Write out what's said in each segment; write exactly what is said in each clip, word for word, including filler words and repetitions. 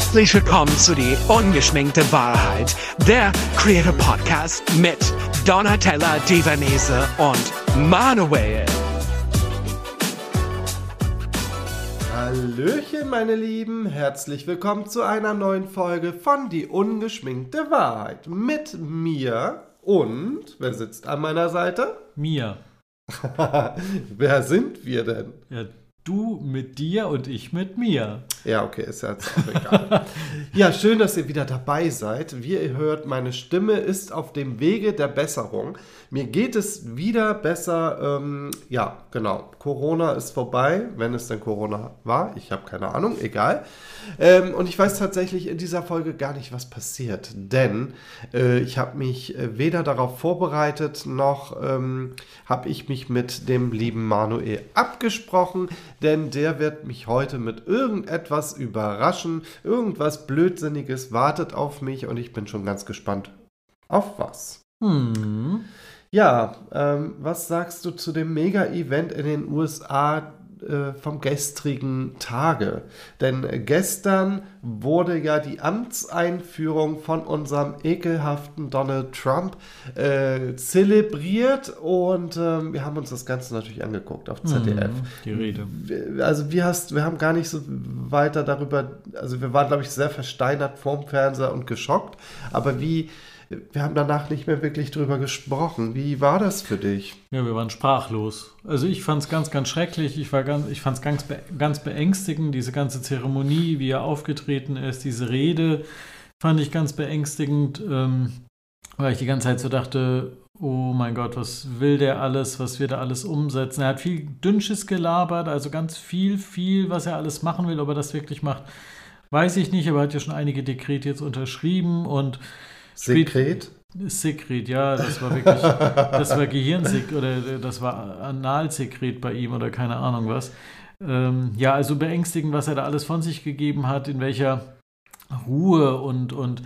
Herzlich willkommen zu Die Ungeschminkte Wahrheit, der Creator Podcast mit Donatella Divanese und Manuel. Hallöchen, meine Lieben, herzlich willkommen zu einer neuen Folge von Die Ungeschminkte Wahrheit mit mir und, wer sitzt an meiner Seite? Mir. Wer sind wir denn? Ja, du mit dir und ich mit mir. Ja, okay, ist ja jetzt auch egal. Ja, schön, dass ihr wieder dabei seid. Wie ihr hört, meine Stimme ist auf dem Wege der Besserung. Mir geht es wieder besser. Ähm, ja, genau. Corona ist vorbei, wenn es denn Corona war. Ich habe keine Ahnung, egal. Ähm, und ich weiß tatsächlich in dieser Folge gar nicht, was passiert. Denn äh, ich habe mich äh, weder darauf vorbereitet, noch ähm, habe ich mich mit dem lieben Manuel abgesprochen. Denn der wird mich heute mit irgendetwas überraschen. Irgendwas Blödsinniges wartet auf mich und ich bin schon ganz gespannt. Auf was? Hm. Ja, ähm, was sagst du zu dem Mega-Event in den U S A äh, vom gestrigen Tage? Denn äh, gestern wurde ja die Amtseinführung von unserem ekelhaften Donald Trump äh, zelebriert und äh, wir haben uns das Ganze natürlich angeguckt auf Z D F. Hm, die Rede. Also wie hast, wir haben gar nicht so weiter darüber, also wir waren, glaube ich, sehr versteinert vorm Fernseher und geschockt, aber wie wir haben danach nicht mehr wirklich drüber gesprochen. Wie war das für dich? Ja, wir waren sprachlos. Also ich fand es ganz, ganz schrecklich. Ich, war ganz, ich fand es ganz, be- ganz beängstigend, diese ganze Zeremonie, wie er aufgetreten ist, diese Rede fand ich ganz beängstigend, ähm, weil ich die ganze Zeit so dachte, oh mein Gott, was will der alles, was wird er alles umsetzen? Er hat viel Dünnsches gelabert, also ganz viel, viel, was er alles machen will. Ob er das wirklich macht, weiß ich nicht, aber er hat ja schon einige Dekrete jetzt unterschrieben und Sekret? Sekret, ja, das war wirklich, das war Gehirnsekret oder das war Analsekret bei ihm oder keine Ahnung was. Ähm, ja, also beängstigend, was er da alles von sich gegeben hat, in welcher Ruhe und, und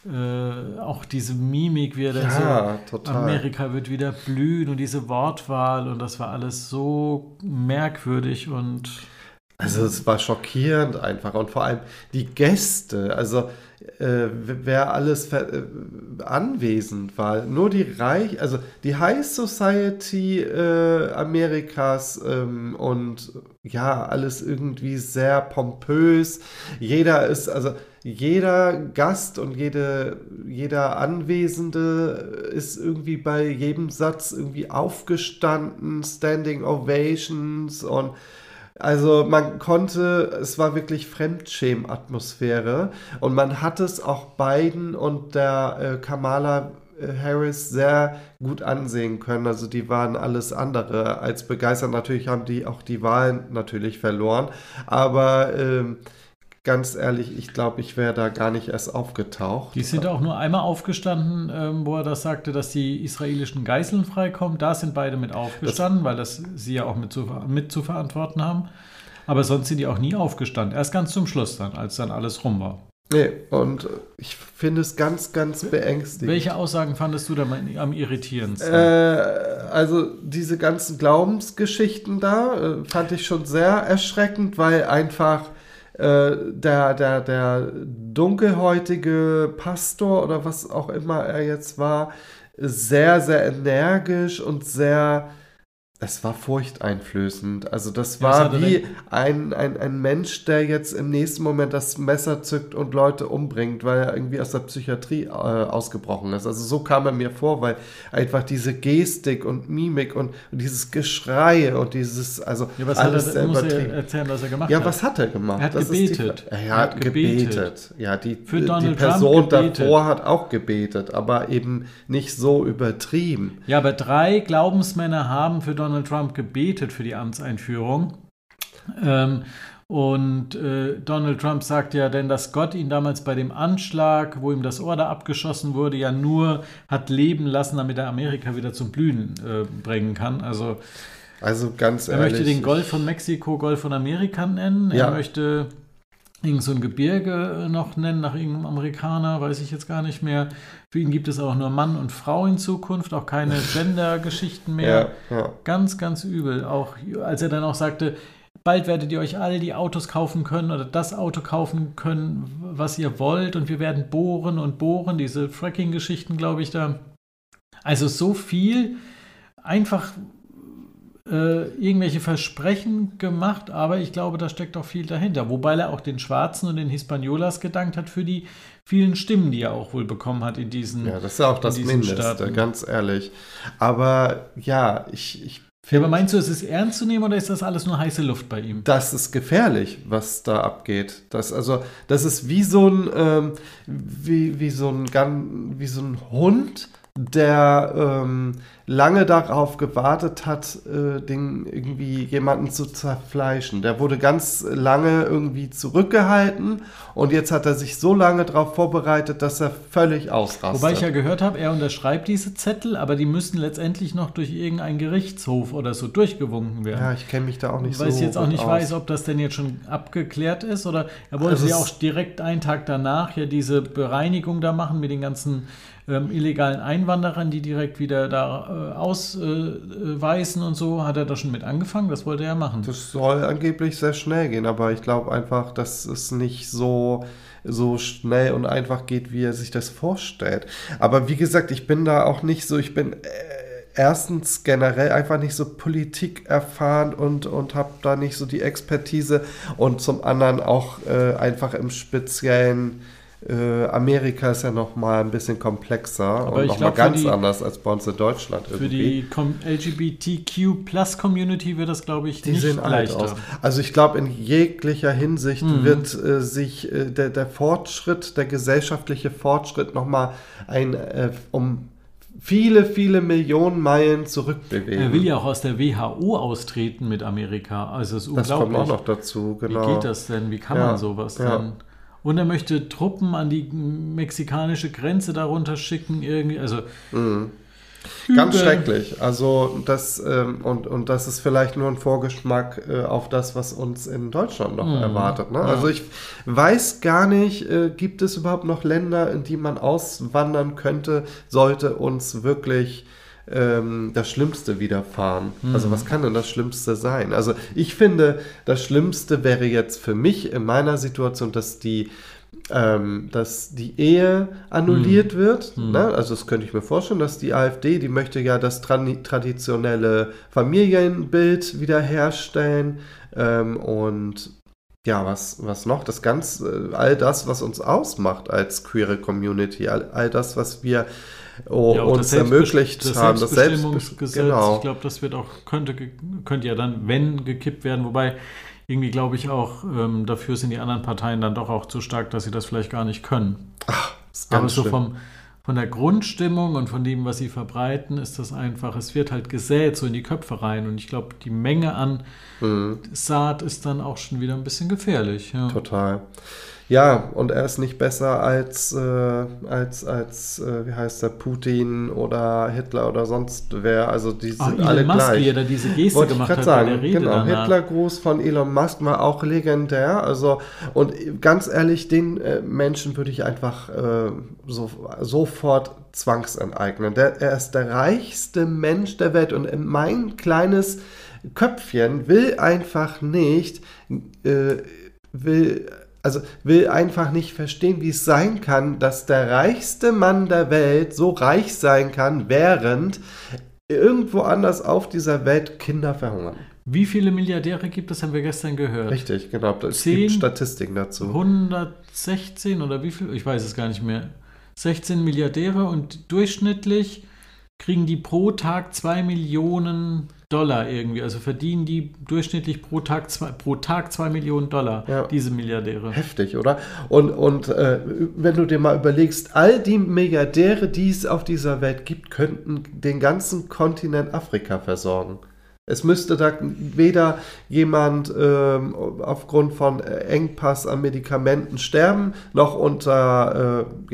äh, auch diese Mimik, wie er da Ja, so, total. Amerika wird wieder blühen und diese Wortwahl und das war alles so merkwürdig und Also es war schockierend einfach und vor allem die Gäste, also äh, wer alles ver- äh, anwesend war, nur die Reich, also die High Society äh, Amerikas ähm, und ja, alles irgendwie sehr pompös. Jeder ist, also jeder Gast und jede, jeder Anwesende ist irgendwie bei jedem Satz irgendwie aufgestanden, Standing Ovations und also man konnte, es war wirklich Fremdschämen-Atmosphäre und man hat es auch Biden und der äh, Kamala Harris sehr gut ansehen können. Also die waren alles andere als begeistert. Natürlich haben die auch die Wahlen natürlich verloren, aber ähm, ganz ehrlich, ich glaube, ich wäre da gar nicht erst aufgetaucht. die sind auch nur einmal aufgestanden, ähm, wo er das sagte, dass die israelischen Geiseln freikommen. Da sind beide mit aufgestanden, das, weil das sie ja auch mit zu, mit zu verantworten haben. Aber sonst sind die auch nie aufgestanden. Erst ganz zum Schluss dann, als dann alles rum war. Nee, und ich finde es ganz, ganz beängstigend. Welche Aussagen fandest du da am irritierendsten? Äh, also diese ganzen Glaubensgeschichten da äh, fand ich schon sehr erschreckend, weil einfach Der, der, der dunkelhäutige Pastor oder was auch immer er jetzt war, sehr, sehr energisch und sehr, es war furchteinflößend. Also das war ja, wie ein, ein, ein Mensch, der jetzt im nächsten Moment das Messer zückt und Leute umbringt, weil er irgendwie aus der Psychiatrie äh, ausgebrochen ist. Also so kam er mir vor, weil einfach diese Gestik und Mimik und, und dieses Geschrei und dieses, also ja, was alles hat er, sehr muss übertrieben. er erzählen, was er gemacht Ja, hat. was hat er gemacht? Er hat das gebetet. Ist die, er hat, hat gebetet. gebetet. Ja, die, Für die Donald Person Trump gebetet. davor hat auch gebetet, aber eben nicht so übertrieben. Ja, aber drei Glaubensmänner haben für Donald Trump gebetet für die Amtseinführung. Ähm, und äh, Donald Trump sagt ja denn, dass Gott ihn damals bei dem Anschlag, wo ihm das Ohr da abgeschossen wurde, ja nur hat leben lassen, damit er Amerika wieder zum Blühen äh, bringen kann. Also, also ganz er ehrlich. möchte den Golf von Mexiko Golf von Amerika nennen. Ja. Er möchte irgend so ein Gebirge noch nennen nach irgendeinem Amerikaner, weiß ich jetzt gar nicht mehr. Für ihn gibt es auch nur Mann und Frau in Zukunft, auch keine Gender-Geschichten mehr. Ja, ja. Ganz, ganz übel. Auch als er dann auch sagte, bald werdet ihr euch alle die Autos kaufen können oder das Auto kaufen können, was ihr wollt und wir werden bohren und bohren, diese Fracking-Geschichten, glaube ich, da. Also so viel einfach äh, irgendwelche Versprechen gemacht, aber ich glaube, da steckt auch viel dahinter. Wobei er auch den Schwarzen und den Hispaniolas gedankt hat für die vielen Stimmen, die er auch wohl bekommen hat in diesen Ja, das ist ja auch das Mindeste, Staaten. Ganz ehrlich. Aber ja, ich, ich Ja, aber meinst du, ist es ernst zu nehmen oder ist das alles nur heiße Luft bei ihm? Das ist gefährlich, was da abgeht. Das, also, das ist wie so ein, ähm, wie, wie so ein, wie so ein Hund, der ähm, lange darauf gewartet hat, äh, den irgendwie jemanden zu zerfleischen. Der wurde ganz lange irgendwie zurückgehalten und jetzt hat er sich so lange darauf vorbereitet, dass er völlig ausrastet. Wobei ich ja gehört habe, er unterschreibt diese Zettel, aber die müssen letztendlich noch durch irgendeinen Gerichtshof oder so durchgewunken werden. Ja, ich kenne mich da auch nicht Weil so ich jetzt auch nicht aus. weiß, ob das denn jetzt schon abgeklärt ist oder er wollte Also ja es- auch direkt einen Tag danach ja diese Bereinigung da machen mit den ganzen ähm, illegalen Einwanderern, die direkt wieder da äh, ausweisen äh, und so. Hat er da schon mit angefangen? Das wollte er machen. Das soll angeblich sehr schnell gehen, aber ich glaube einfach, dass es nicht so, so schnell und einfach geht, wie er sich das vorstellt. Aber wie gesagt, ich bin da auch nicht so, ich bin äh, erstens generell einfach nicht so Politik erfahren und, und habe da nicht so die Expertise und zum anderen auch äh, einfach im Speziellen äh, Amerika ist ja nochmal ein bisschen komplexer Aber und ich nochmal glaub, für ganz die- anders als bei uns in Deutschland Für irgendwie. die Com- L G B T Q Plus Community wird das, glaube ich, Die nicht sehen alt leichter. aus. Also ich glaube, in jeglicher Hinsicht Mhm. wird äh, sich äh, der, der Fortschritt, der gesellschaftliche Fortschritt nochmal ein, äh, um viele, viele Millionen Meilen zurückbewegen. Er will ja auch aus der W H O austreten mit Amerika. Also es ist das unglaublich. kommt auch noch dazu, genau. Wie geht das denn? Wie kann Ja, man sowas ja. denn? Und er möchte Truppen an die mexikanische Grenze darunter schicken, irgendwie. Also Mhm. Ganz übel. schrecklich. Also das ähm, und, und das ist vielleicht nur ein Vorgeschmack äh, auf das, was uns in Deutschland noch Mhm. erwartet. Ne? Ja. Also ich weiß gar nicht, äh, gibt es überhaupt noch Länder, in die man auswandern könnte, sollte uns wirklich ähm, das Schlimmste widerfahren. Mhm. Also was kann denn das Schlimmste sein? Also ich finde, das Schlimmste wäre jetzt für mich in meiner Situation, dass die ähm, dass die Ehe annulliert wird. Mhm. Ne? Also das könnte ich mir vorstellen, dass die AfD, die möchte ja das tra- traditionelle Familienbild wiederherstellen ähm, und ja, was, was noch? Das ganz, äh, all das, was uns ausmacht als queere Community, all, all das, was wir oh, Ja, auch uns das Selbstbest- ermöglicht das haben, das Selbstbestimmungsgesetz, genau. ich glaube, das wird auch, könnte, ge- könnte ja dann, wenn, gekippt werden, wobei irgendwie glaube ich auch, ähm, dafür sind die anderen Parteien dann doch auch zu stark, dass sie das vielleicht gar nicht können. Ist Aber ganz so schlimm. vom, von der Grundstimmung und von dem, was sie verbreiten, ist das einfach, es wird halt gesät so in die Köpfe rein und ich glaube, die Menge an Mhm. Saat ist dann auch schon wieder ein bisschen gefährlich. Ja. Total. Ja, und er ist nicht besser als, äh, als, als äh, wie heißt der, Putin oder Hitler oder sonst wer. Also die Auch sind Elon alle Musk, gleich. wie er da diese Geste Wollte ich gemacht gerade hat bei sagen, der Rede genau. danach. Hitlergruß von Elon Musk war auch legendär. Also, und ganz ehrlich, den äh, Menschen würde ich einfach äh, so, sofort zwangsenteignen. Der, er ist der reichste Mensch der Welt und mein kleines Köpfchen will einfach nicht, äh, will, also will einfach nicht verstehen, wie es sein kann, dass der reichste Mann der Welt so reich sein kann, während irgendwo anders auf dieser Welt Kinder verhungern. Wie viele Milliardäre gibt es, haben wir gestern gehört? Richtig, genau. Es Zehn? gibt Statistiken dazu. hundertsechzehn oder wie viel? Ich weiß es gar nicht mehr. sechzehn Milliardäre und durchschnittlich kriegen die pro Tag zwei Millionen Dollar irgendwie. Also verdienen die durchschnittlich pro Tag zwei, pro Tag zwei Millionen Dollar, Ja. diese Milliardäre. Heftig, oder? Und, und äh, wenn du dir mal überlegst, all die Milliardäre, die es auf dieser Welt gibt, könnten den ganzen Kontinent Afrika versorgen. Es müsste da weder jemand ähm, aufgrund von Engpass an Medikamenten sterben, noch unter äh, ja,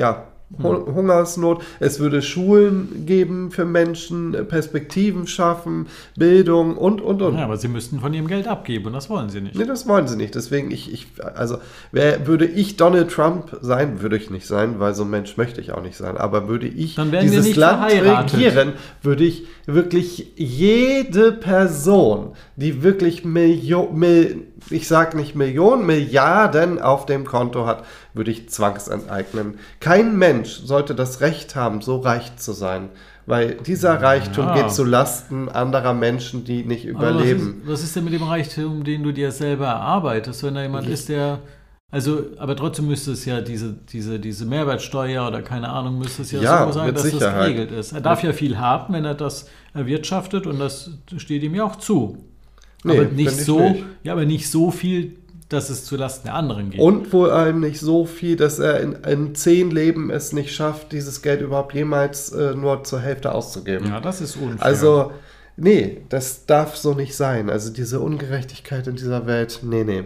Hu- Hungersnot. Es würde Schulen geben für Menschen, Perspektiven schaffen, Bildung und, und, und. Ja, aber sie müssten von ihrem Geld abgeben und das wollen sie nicht. Nee, das wollen sie nicht. Deswegen, ich, ich also wer, würde ich Donald Trump sein, würde ich nicht sein, weil so ein Mensch möchte ich auch nicht sein, aber würde ich Dann werden wir dieses nicht Land verheiratet. regieren, würde ich wirklich jede Person, die wirklich Millionen, Mil, ich sag nicht Millionen, Milliarden auf dem Konto hat, würde ich zwangsenteignen. Kein Mensch sollte das Recht haben, so reich zu sein. Weil dieser Reichtum Ja. geht zu Lasten anderer Menschen, die nicht Aber überleben. Was ist, was ist denn mit dem Reichtum, den du dir selber erarbeitest, wenn da jemand ist, der. Also, aber trotzdem müsste es ja diese, diese, diese Mehrwertsteuer oder keine Ahnung, müsste es ja, Ja, so sein, mit dass das Sicherheit. geregelt ist. Er darf ja viel haben, wenn er das erwirtschaftet und das steht ihm ja auch zu. Nee, aber nicht find ich so, nicht. ja, aber nicht so viel, dass es zulasten der anderen geht. Und vor allem nicht so viel, dass er in, in zehn Leben es nicht schafft, dieses Geld überhaupt jemals äh, nur zur Hälfte auszugeben. Ja, das ist unfair. Also, nee, das darf so nicht sein. Also diese Ungerechtigkeit in dieser Welt, nee, nee.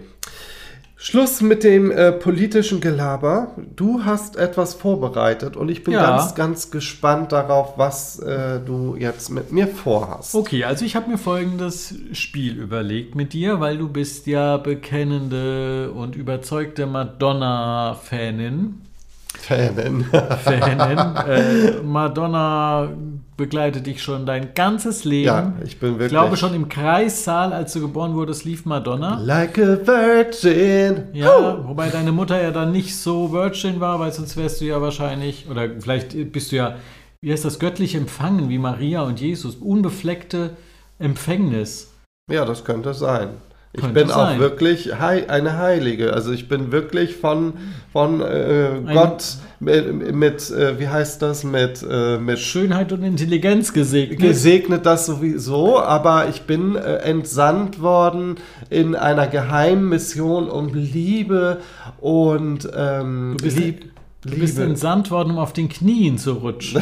Schluss mit dem äh, politischen Gelaber. Du hast etwas vorbereitet und ich bin Ja. ganz, ganz gespannt darauf, was äh, du jetzt mit mir vorhast. Okay, also ich habe mir folgendes Spiel überlegt mit dir, weil du bist ja bekennende und überzeugte Madonna-Fanin. Fanin. Fanin. äh, Madonna begleitet dich schon dein ganzes Leben. Ja, ich bin wirklich... Ich glaube schon im Kreissaal, als du geboren wurdest, lief Madonna. Like a virgin. Ja, wobei deine Mutter ja dann nicht so Virgin war, weil sonst wärst du ja wahrscheinlich, oder vielleicht bist du ja, wie heißt das, göttlich empfangen, wie Maria und Jesus, unbefleckte Empfängnis. Ja, das könnte sein. Ich Könnte bin auch sein. wirklich hei- eine Heilige. Also ich bin wirklich von, von äh, Gott mit, mit äh, wie heißt das, mit, äh, mit Schönheit und Intelligenz gesegnet. gesegnet das sowieso, aber ich bin äh, entsandt worden in einer geheimen Mission um Liebe und ähm, Du bist, Lieb, du bist Liebe. entsandt worden, um auf den Knien zu rutschen.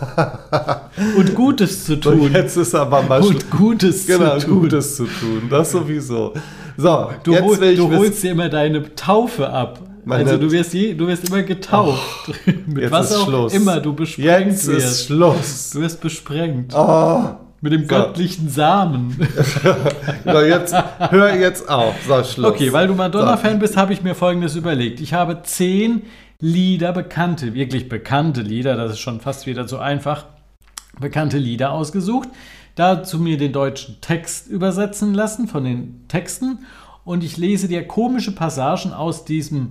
Und Gutes zu Und tun. jetzt ist aber mal Und Gutes genau, zu tun. Gutes zu tun. Das sowieso. So, Du, jetzt hol, will ich du wissen- holst dir immer deine Taufe ab. Meine- also du wirst, je, du wirst immer getauft. Mit jetzt was ist auch Schluss. immer du besprengt Jetzt wirst. ist Schluss. Du wirst besprengt. Oh. Mit dem So. göttlichen Samen. So, jetzt, hör jetzt auf. So, Schluss. Okay, weil du Madonna-Fan bist, habe ich mir Folgendes überlegt. Ich habe zehn Lieder, bekannte, wirklich bekannte Lieder, das ist schon fast wieder so einfach, bekannte Lieder ausgesucht. Dazu mir den deutschen Text übersetzen lassen von den Texten und ich lese dir komische Passagen aus diesem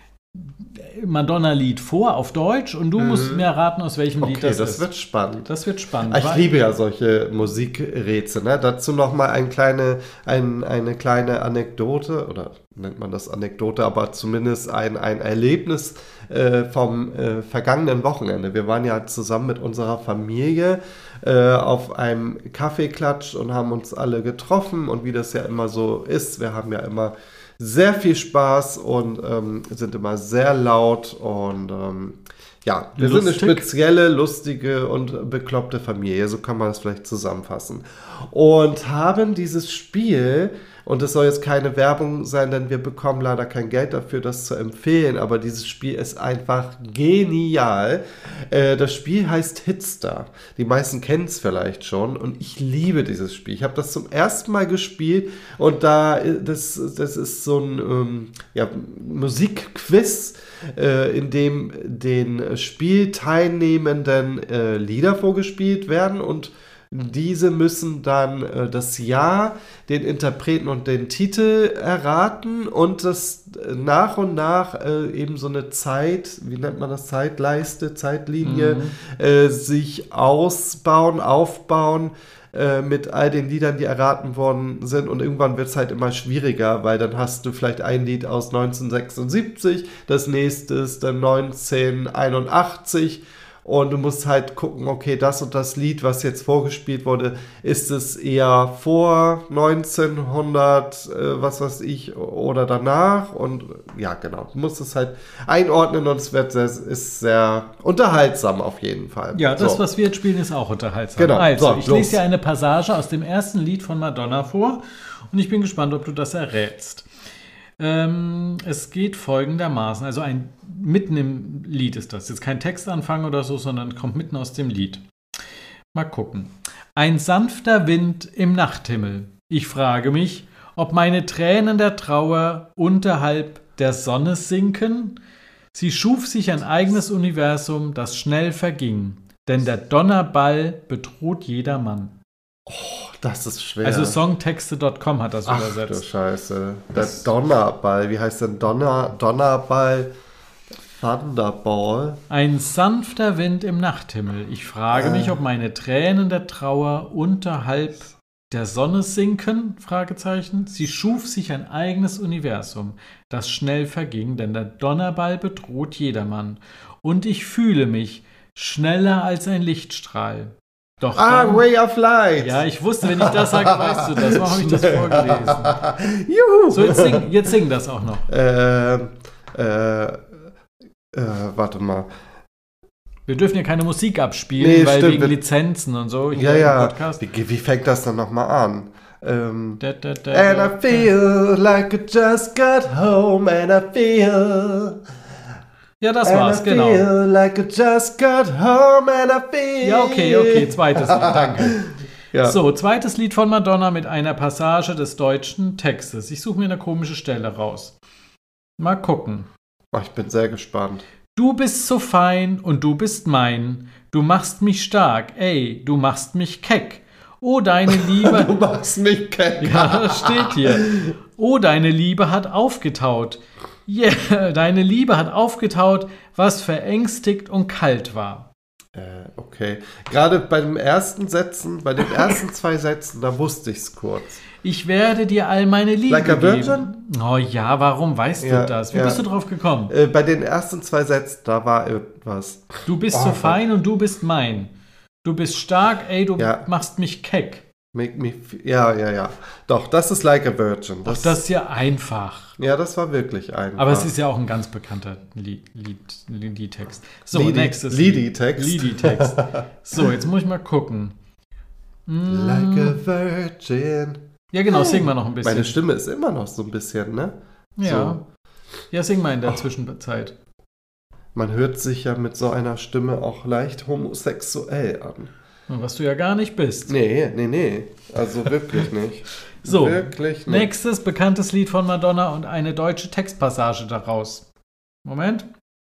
Madonna-Lied vor auf Deutsch und du musst mir raten, aus welchem Okay, Lied das, das ist. wird spannend. Das wird spannend. Ah, Ich weil- liebe ja solche Musikrätsel. Ne? Dazu nochmal ein kleine, ein, eine kleine Anekdote, oder nennt man das Anekdote, aber zumindest ein, ein Erlebnis äh, vom äh, vergangenen Wochenende. Wir waren ja zusammen mit unserer Familie äh, auf einem Kaffeeklatsch und haben uns alle getroffen und wie das ja immer so ist, wir haben ja immer sehr viel Spaß und ähm, sind immer sehr laut und ähm, ja, wir sind Lustig. eine spezielle, lustige und bekloppte Familie, so kann man das vielleicht zusammenfassen. Und haben dieses Spiel, und das soll jetzt keine Werbung sein, denn wir bekommen leider kein Geld dafür, das zu empfehlen, aber dieses Spiel ist einfach genial. Äh, das Spiel heißt Hitstar. Die meisten kennen es vielleicht schon und ich liebe dieses Spiel. Ich habe das zum ersten Mal gespielt und da, das, das ist so ein ähm, ja, Musikquiz, äh, in dem den Spielteilnehmenden äh, Lieder vorgespielt werden und diese müssen dann äh, das Jahr, den Interpreten und den Titel erraten und das äh, nach und nach äh, eben so eine Zeit, wie nennt man das, Zeitleiste, Zeitlinie, äh, sich ausbauen, aufbauen äh, mit all den Liedern, die erraten worden sind und irgendwann wird es halt immer schwieriger, weil dann hast du vielleicht ein Lied aus neunzehnhundertsechsundsiebzig, das nächste ist dann neunzehnhunderteinundachtzig und du musst halt gucken, okay, das und das Lied, was jetzt vorgespielt wurde, ist es eher vor neunzehnhundert, äh, was weiß ich, oder danach und ja, genau, du musst es halt einordnen und es wird sehr, ist sehr unterhaltsam auf jeden Fall. Ja, das, so. was wir jetzt spielen, ist auch unterhaltsam. Genau. Also, So, ich los. lese dir eine Passage aus dem ersten Lied von Madonna vor und ich bin gespannt, ob du das errätst. Ähm, es geht folgendermaßen, also ein mitten im Lied ist das. Jetzt kein Textanfang oder so, sondern kommt mitten aus dem Lied. Mal gucken. Ein sanfter Wind im Nachthimmel. Ich frage mich, ob meine Tränen der Trauer unterhalb der Sonne sinken. Sie schuf sich ein eigenes Universum, das schnell verging. Denn der Donnerball bedroht jedermann. Oh, das ist schwer. Also songtexte Punkt com hat das Ach, übersetzt. du Scheiße. Der Donnerball. Wie heißt denn Donner, Donnerball? Thunderball. Ein sanfter Wind im Nachthimmel. Ich frage Äh. mich, ob meine Tränen der Trauer unterhalb der Sonne sinken? Fragezeichen. Sie schuf sich ein eigenes Universum, das schnell verging, denn der Donnerball bedroht jedermann. Und ich fühle mich schneller als ein Lichtstrahl. Doch Ah, dann, Ray of Light. ja, ich wusste, wenn ich das sage, weißt du das. Warum habe ich das vorgelesen? Juhu. So, jetzt sing, jetzt sing das auch noch. Ähm, äh, äh, warte mal. Wir dürfen ja keine Musik abspielen, Nee, weil stimmt. wegen Lizenzen und so. Ja, hier im ja. Podcast. Wie, wie fängt das dann nochmal an? Ähm, Da, da, da, and da, I feel like I just got home and I feel... Ja, das and war's, I genau. feel like I just got home and I feel... Ja, okay, okay, zweites Lied, danke. Ja. So, zweites Lied von Madonna mit einer Passage des deutschen Textes. Ich suche mir eine komische Stelle raus. Mal gucken. Oh, ich bin sehr gespannt. Du bist so fein und du bist mein. Du machst mich stark, ey, du machst mich keck. Oh, deine Liebe... Du machst mich keck. Ja, das steht hier. Oh, deine Liebe hat aufgetaut. Yeah, deine Liebe hat aufgetaut, was verängstigt und kalt war. Äh, okay. Gerade bei den ersten Sätzen, bei den ersten zwei Sätzen, da wusste ich es kurz. Ich werde dir all meine Liebe Like a geben. Virgin? Oh ja, warum weißt Ja, du das? Wie ja. bist du drauf gekommen? Äh, bei den ersten zwei Sätzen, da war irgendwas. Du bist Oh, so Gott. fein und du bist mein. Du bist stark, ey, du Ja. machst mich keck. Make me f- ja, ja, ja. Doch, das ist Like a Virgin. Ach, das ist ja einfach. ja, das war wirklich einfach. Aber es ist ja auch ein ganz bekannter Lied, Lied, Liedtext. So, Liedi- nächstes Liedi-Text. Liedi-Text. So, jetzt muss ich mal gucken. Mm, Like a Virgin. ja, genau, sing mal noch ein bisschen. Meine Stimme ist immer noch so ein bisschen, ne? ja. So. Ja, sing mal in der Zwischenzeit. Man hört sich ja mit so einer Stimme auch leicht homosexuell an. Was du ja gar nicht bist. Nee, nee, nee. Also wirklich nicht. So, Wirklich nicht. nächstes bekanntes Lied von Madonna und eine deutsche Textpassage daraus. Moment.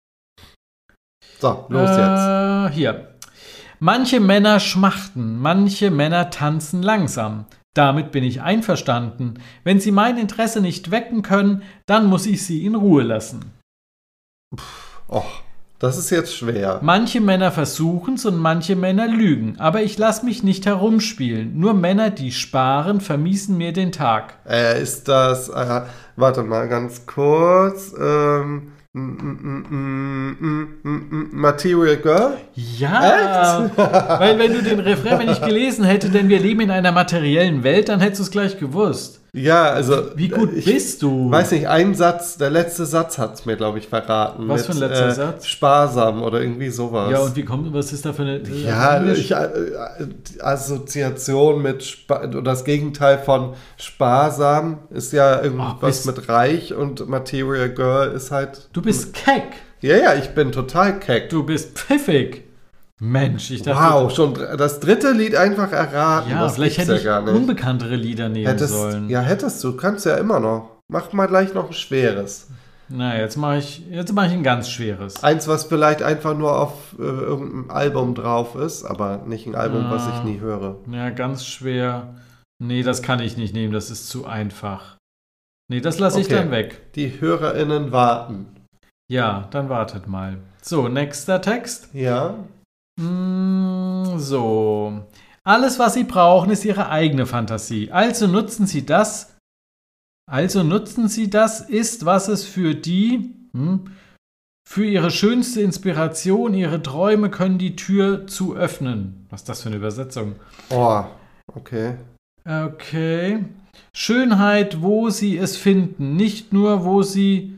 So, los jetzt. äh, Hier. Manche Männer schmachten, manche Männer tanzen langsam. Damit bin ich einverstanden. Wenn sie mein Interesse nicht wecken können, dann muss ich sie in Ruhe lassen. Och, das ist jetzt schwer. Manche Männer versuchen's und manche Männer lügen, aber ich lass mich nicht herumspielen. Nur Männer, die sparen, vermiesen mir den Tag. Äh, ist das, äh, warte mal ganz kurz, ähm, mm, mm, mm, mm, mm, Material Girl? Ja, weil wenn du den Refrain nicht gelesen hätte, denn wir leben in einer materiellen Welt, dann hättest du es gleich gewusst. Ja, also. Wie gut ich bist du? Weiß nicht, ein Satz, der letzte Satz hat es mir, glaube ich, verraten. Was für ein letzter äh, Satz? Sparsam oder irgendwie sowas. Ja, und wie kommt, was ist da für eine... Ja, Englisch? ich, äh, die Assoziation mit Spa oder das Gegenteil von sparsam ist ja irgendwas Oh, bist- mit reich und Material Girl ist halt. Du bist keck. Ja, ja, ich bin total keck. Du bist pfiffig. Mensch, ich dachte... Wow, schon dr- das dritte Lied einfach erraten. Ja, das vielleicht gibt's hätte ich ja gar nicht. unbekanntere Lieder nehmen Hättest, sollen. ja, hättest du, kannst ja immer noch. Mach mal gleich noch ein schweres. Na, jetzt mache ich, jetzt mach ich ein ganz schweres. Eins, was vielleicht einfach nur auf äh, irgendeinem Album drauf ist, aber nicht ein Album, Ah. was ich nie höre. Ja, ganz schwer. Nee, das kann ich nicht nehmen, das ist zu einfach. Nee, das lasse ich Okay. dann weg. Die HörerInnen warten. Ja, dann wartet mal. So, nächster Text. Ja. Mm, so. Alles, was Sie brauchen, ist Ihre eigene Fantasie. Also nutzen Sie das. Also nutzen Sie das, ist, was es für die, hm, für Ihre schönste Inspiration, Ihre Träume können die Tür zu öffnen. Was ist das für eine Übersetzung? Oh, okay. Okay. Schönheit, wo Sie es finden, nicht nur, wo Sie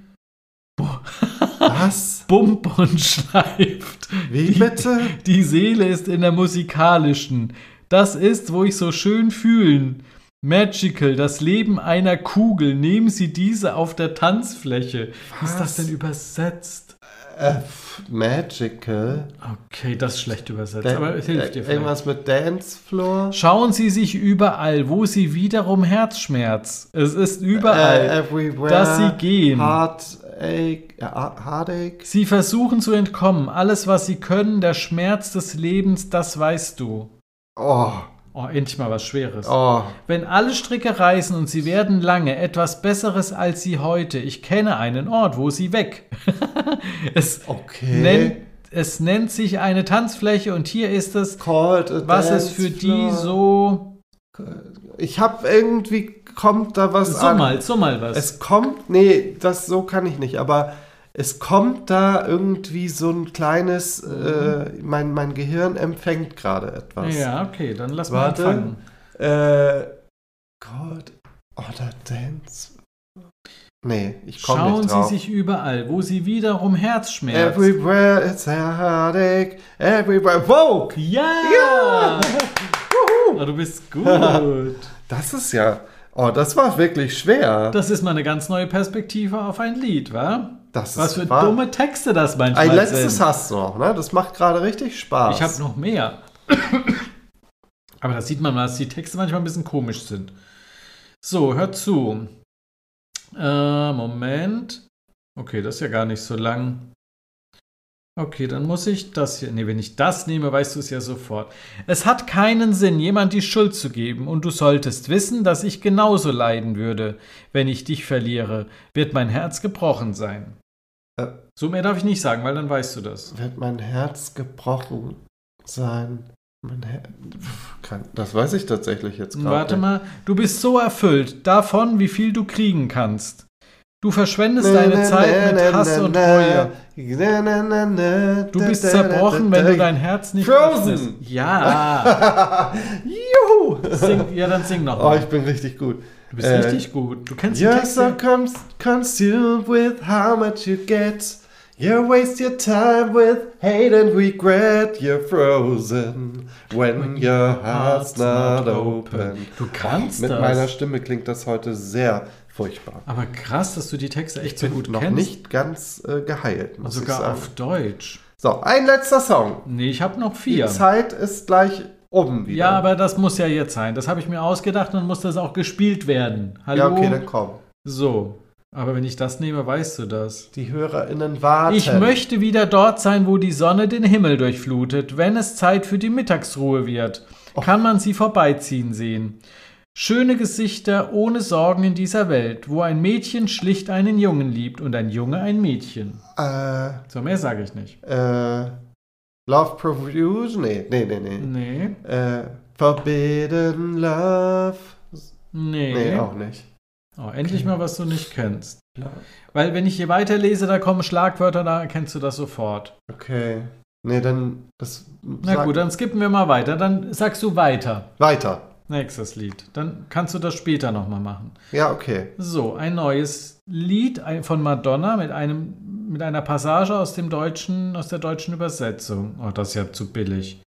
Was? bump und schleift. Wie bitte? Die Seele ist in der musikalischen. Das ist, wo ich so schön fühlen. Magical, das Leben einer Kugel. Nehmen Sie diese auf der Tanzfläche. Was? Wie ist das denn übersetzt? Äh, magical. Okay, das ist schlecht übersetzt, Dan- aber es hilft dir vielleicht. Irgendwas mit Dancefloor? Schauen Sie sich überall, wo Sie wiederum Herzschmerz. Es ist überall, Äh, everywhere. dass Sie gehen. Heartache. Ja, Heartache. Sie versuchen zu entkommen. Alles, was Sie können, der Schmerz des Lebens, das weißt du. Oh. Oh, endlich mal was Schweres. Oh. Wenn alle Stricke reißen und Sie werden lange etwas Besseres als Sie heute. Ich kenne einen Ort, wo Sie weg. es, Okay. nennt, es nennt sich eine Tanzfläche und hier ist es, Called a was es für die Dancefloor. so... Ich habe irgendwie, kommt da was So an. mal, so mal was. Es kommt, nee, das so kann ich nicht, aber es kommt da irgendwie so ein kleines, äh, mein, mein Gehirn empfängt gerade etwas. Ja, okay, dann lass Warte. mal anfangen. Äh, Gott, oder Dance. Nee, ich komme Schauen nicht drauf. Sie sich überall, wo Sie wiederum Herzschmerz... Everywhere it's a heartache, everywhere. Vogue! Ja! Ja! Oh, du bist gut. Das ist ja, oh, das war wirklich schwer. Das ist mal eine ganz neue Perspektive auf ein Lied, wa? Das Was ist für wahr. dumme Texte das manchmal Ein letztes sind. hast du noch, ne? Das macht gerade richtig Spaß. Ich habe noch mehr. Aber da sieht man mal, dass die Texte manchmal ein bisschen komisch sind. So, hört zu. Äh, Moment. Okay, das ist ja gar nicht so lang. Okay, dann muss ich das hier... Nee, wenn ich das nehme, weißt du es ja sofort. Es hat keinen Sinn, jemand die Schuld zu geben. Und du solltest wissen, dass ich genauso leiden würde. Wenn ich dich verliere, wird mein Herz gebrochen sein. Äh. So mehr darf ich nicht sagen, weil dann weißt du das. Wird mein Herz gebrochen sein? Mein Her- Pff, kann, das weiß ich tatsächlich jetzt gerade. Warte mal, du bist so erfüllt davon, wie viel du kriegen kannst. Du verschwendest Na, deine na, Zeit na, mit na, Hass na, und na. Treue. Na, na, na, na, Du da, bist da, zerbrochen, da, da, wenn du da. dein Herz nicht Frozen. öffnest. Ja. Juhu! Sing, ja, dann sing noch Oh, mal. ich bin richtig gut. Du bist Äh, richtig gut. Du kennst die You're so Texte. cons- consumed with how much you get. You waste your time with hate and regret. You're frozen when your heart's not open. Du kannst Mit das. meiner Stimme klingt das heute sehr furchtbar. Aber krass, dass du die Texte echt so Bin gut noch kennst. nicht ganz äh, geheilt, muss Sogar ich sagen. auf Deutsch. So, ein letzter Song. Nee, ich habe noch Die vier. Zeit ist gleich um wieder. Ja, aber das muss ja jetzt sein. Das habe ich mir ausgedacht und muss das auch gespielt werden. Hallo? Ja, okay, dann komm. So. Aber wenn ich das nehme, weißt du das. Die HörerInnen warten. Ich möchte wieder dort sein, wo die Sonne den Himmel durchflutet. Wenn es Zeit für die Mittagsruhe wird, kann man sie vorbeiziehen sehen. Schöne Gesichter ohne Sorgen in dieser Welt, wo ein Mädchen schlicht einen Jungen liebt und ein Junge ein Mädchen. Äh, So, mehr sage ich nicht. äh, Love Profusion? Nee, nee, nee, nee. Nee. Äh, Forbidden Love? Nee. Nee, auch nicht. Oh, endlich Okay. mal, was du nicht kennst. Love. Weil wenn ich hier weiterlese, da kommen Schlagwörter, da erkennst du das sofort. Okay. Nee, dann das. Na sag- gut, dann skippen wir mal weiter. Dann sagst du weiter. Weiter. Nächstes Lied. Dann kannst du das später nochmal machen. Ja, okay. So, ein neues Lied ein- von Madonna mit einem mit einer Passage aus dem deutschen, aus der deutschen Übersetzung. Oh, das ist ja zu billig.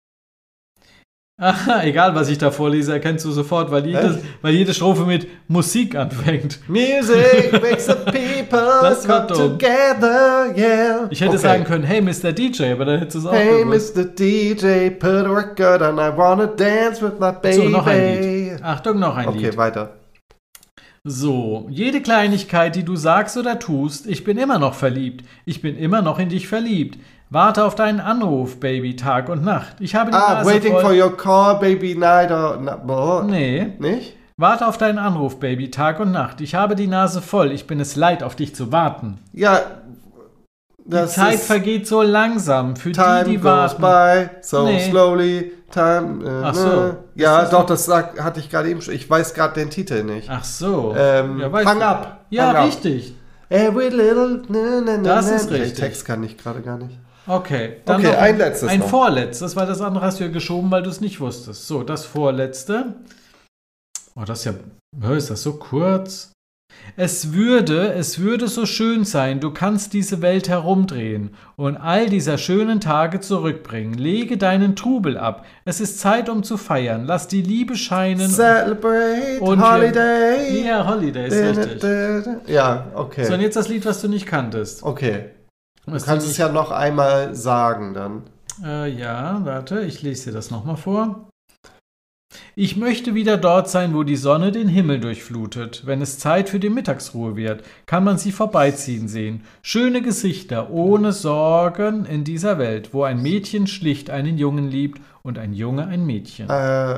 Aha, egal was ich da vorlese, erkennst du sofort, weil jede, weil jede Strophe mit Musik anfängt. Music makes the people Das war come dumm. together, yeah. Ich hätte okay. sagen können, hey Mister D J, aber dann hättest du es auch Hey, gewusst. Mister D J, put a record on, I wanna dance with my baby. So, noch ein Lied. Achtung, noch ein Okay, Lied. weiter. So, jede Kleinigkeit, die du sagst oder tust, ich bin immer noch verliebt. Ich bin immer noch in dich verliebt. Warte auf deinen Anruf, Baby, Tag und Nacht. Ich habe die Ah, Nase waiting voll. for your call, baby night or... Na, boah. Nee. Nicht? Warte auf deinen Anruf, Baby, Tag und Nacht. Ich habe die Nase voll. Ich bin es leid, auf dich zu warten. Ja, Die das Zeit ist... vergeht so langsam für Time die, die goes warten. by so Nee. slowly. Time... Äh, Ach so. ne. Ja, Ist das doch, das sag, hatte ich gerade eben schon. Ich weiß gerade den Titel nicht. Ach so. Ähm, weißt hang du. up. Ja, Hang up. richtig. Every little... Na, na, na, Das na. ist Den richtig. Text kann ich gerade gar nicht. Okay. Okay, noch ein letztes Ein noch. vorletztes, weil das andere hast du ja geschoben, weil du es nicht wusstest. So, das vorletzte. Oh, das ist ja... Hör, ist das so kurz? Es würde, es würde so schön sein, du kannst diese Welt herumdrehen und all dieser schönen Tage zurückbringen. Lege deinen Trubel ab. Es ist Zeit, um zu feiern. Lass die Liebe scheinen. Celebrate und Holiday. Ja, Holiday ist richtig. Ja, okay. So, und jetzt das Lied, was du nicht kanntest. Okay. Du Was kannst du es nicht- ja noch einmal sagen dann. Äh, ja, warte, ich lese dir das nochmal vor. Ich möchte wieder dort sein, wo die Sonne den Himmel durchflutet. Wenn es Zeit für die Mittagsruhe wird, kann man sie vorbeiziehen sehen. Schöne Gesichter, ohne Sorgen in dieser Welt, wo ein Mädchen schlicht einen Jungen liebt und ein Junge ein Mädchen. Äh,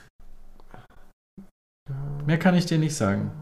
Mehr kann ich dir nicht sagen.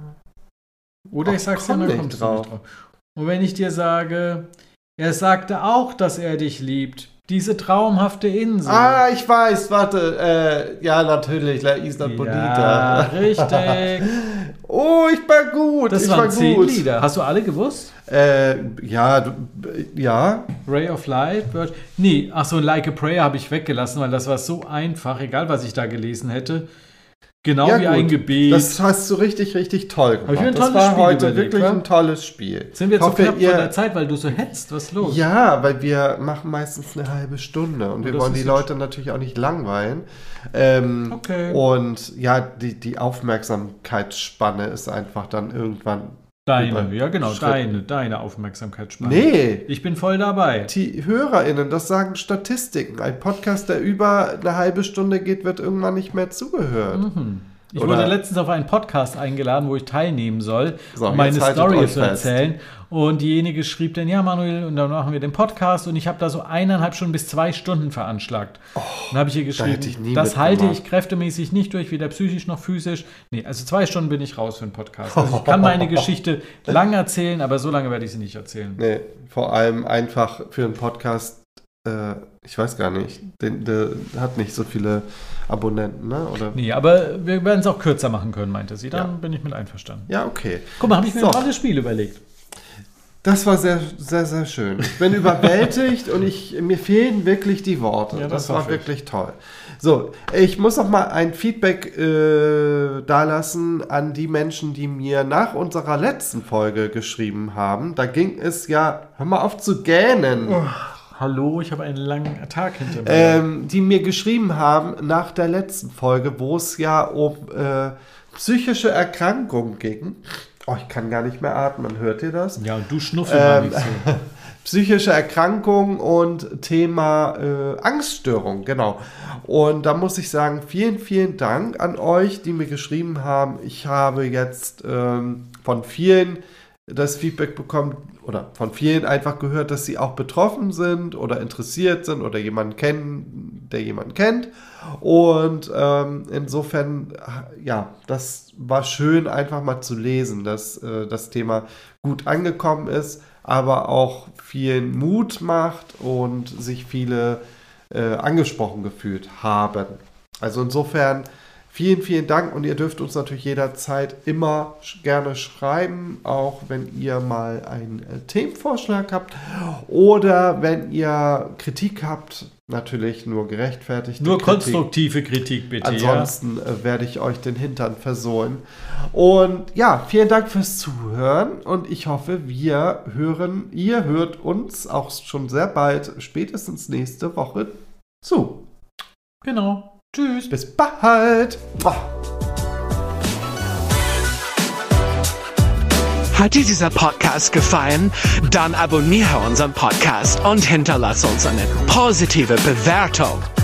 Oder Ach, ich sag's dir, komm dann nicht kommst drauf. du nicht drauf. Und wenn ich dir sage, er sagte auch, dass er dich liebt. Diese traumhafte Insel. ah, ich weiß, warte. Äh, ja, natürlich, La Isla ja, Bonita. richtig. Oh, ich war gut. Das ich waren war zehn gut. Lieder. Hast du alle gewusst? Äh, ja, du, ja. Ray of Light? Bird? Nee, ach so, Like a Prayer habe ich weggelassen, weil das war so einfach, egal was ich da gelesen hätte. Genau ja, wie gut. ein Gebet. Das hast du richtig, richtig toll gemacht. ich mir ein das tolles war Spiel heute überlegt, wirklich wa? ein tolles Spiel. Sind wir Ich jetzt so hoffe, knapp ihr- von der Zeit, weil du so hetzt? Was ist los? Ja, weil wir machen meistens eine halbe Stunde und wir das wollen ist die jetzt- Leute natürlich auch nicht langweilen. Ähm, Okay. Und ja, die, die Aufmerksamkeitsspanne ist einfach dann irgendwann. Deine, ja genau, Schritt. deine, deine Aufmerksamkeitsspanne. Nee, Ich bin voll dabei. die HörerInnen, das sagen Statistiken. Ein Podcast, der über eine halbe Stunde geht, wird irgendwann nicht mehr zugehört. Mhm. Ich Oder- wurde letztens auf einen Podcast eingeladen, wo ich teilnehmen soll, So, um meine jetzt haltet Story euch zu fest. erzählen. Und diejenige schrieb dann, ja Manuel, und dann machen wir den Podcast. Und ich habe da so eineinhalb Stunden bis zwei Stunden veranschlagt. dann habe ich ihr geschrieben, hätte ich nie das halte mitgemacht. ich kräftemäßig nicht durch, weder psychisch noch physisch. Nee, also zwei Stunden bin ich raus für einen Podcast. Also ich kann meine Geschichte lang erzählen, aber so lange werde ich sie nicht erzählen. Nee, vor allem einfach für einen Podcast, äh, ich weiß gar nicht, den, der hat nicht so viele Abonnenten, ne? Oder? Nee, aber wir werden es auch kürzer machen können, meinte sie. Dann Ja. bin ich mit einverstanden. Ja, okay. Guck mal, habe ich mir So. ein tolles Spiel überlegt. Das war sehr, sehr, sehr schön. Ich bin überwältigt und ich, mir fehlen wirklich die Worte. Ja, das das war hoffe ich. wirklich toll. So, ich muss noch mal ein Feedback äh, dalassen an die Menschen, die mir nach unserer letzten Folge geschrieben haben. Da ging es ja, hör mal auf zu gähnen. Oh. Hallo, ich habe einen langen Tag hinter mir. Ähm, die mir geschrieben haben nach der letzten Folge, wo es ja um äh, psychische Erkrankungen ging. Oh, ich kann gar nicht mehr atmen, hört ihr das? Ja, und du schnuffelst mal Ähm, nicht so. Psychische Erkrankung und Thema äh, Angststörung, genau. Und da muss ich sagen, vielen, vielen Dank an euch, die mir geschrieben haben. Ich habe jetzt ähm, von vielen das Feedback bekommen oder von vielen einfach gehört, dass sie auch betroffen sind oder interessiert sind oder jemanden kennen, der jemanden kennt. Und ähm, insofern, ja, das war schön einfach mal zu lesen, dass äh, das Thema gut angekommen ist, aber auch vielen Mut macht und sich viele äh, angesprochen gefühlt haben. Also insofern vielen, vielen Dank und ihr dürft uns natürlich jederzeit immer sch- gerne schreiben, auch wenn ihr mal einen äh, Themenvorschlag habt oder wenn ihr Kritik habt, natürlich nur gerechtfertigt. Nur konstruktive Kritik, bitte. Ansonsten äh, werde ich euch den Hintern versohlen. Und ja, vielen Dank fürs Zuhören und ich hoffe, wir hören, ihr hört uns auch schon sehr bald, spätestens nächste Woche zu. Ja, genau. Tschüss. Bis bald. Hat dir dieser Podcast gefallen? Dann abonniere unseren Podcast und hinterlasse uns eine positive Bewertung.